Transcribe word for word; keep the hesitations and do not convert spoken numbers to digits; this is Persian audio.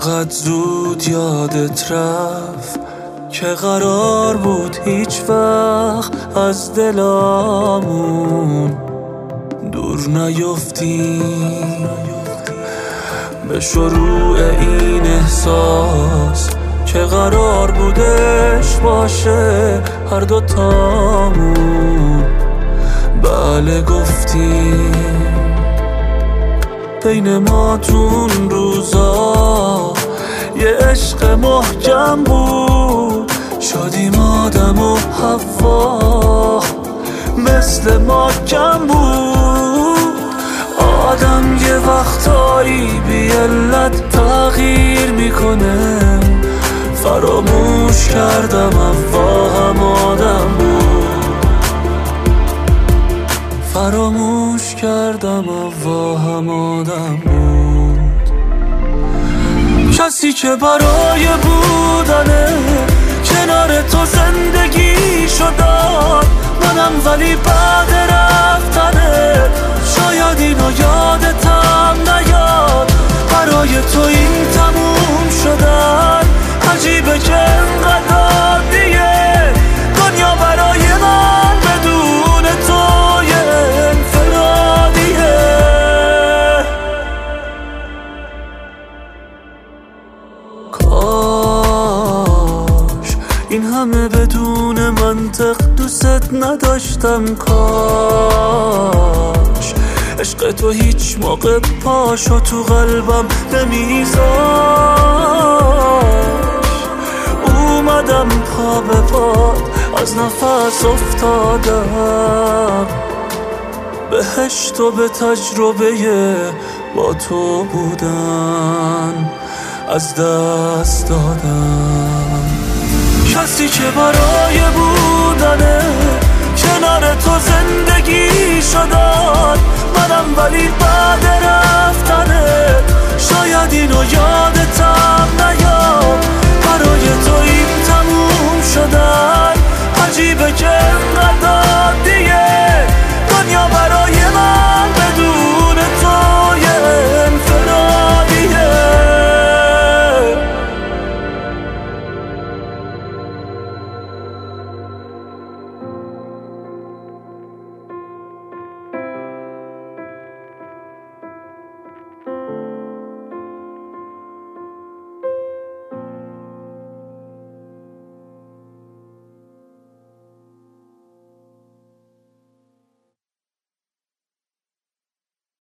چقدر زود یادت رفت که قرار بود هیچ وقت از دلامون دور نیفتیم. به شروع این احساس که قرار بودش باشه هر دوتامون بله گفتیم. بین ما تون روزا یه عشق محکم بود، شدیم آدم و حوا مثل ما کم بود. آدم یه وقتایی بی علت تغییر میکنه، فراموش کردم اوا هم آدم بود، فراموش کردم اوا هم آدم بود. کسی که برای بودنه کنار تو زندگی شدم منم، ولی بعد رفتنه شاید اینو یادتم نیاد. برای تو این تموم شدن عجیبه که انقدر عادیه، دنیا برای من بدون تو یه انفرادیه. کاش این همه بدون منطق دوست نداشتم، کاش عشق تو هیچ موقع پاشو تو قلبم نمیذاش. اومدم پا به پا از نفس افتادم، بهشت و به تجربه با تو بودن از دست دادم. کسی که برای بودنه کنار تو زندگی شدن منم، ولی بعد رفتنه شاید اینو یاد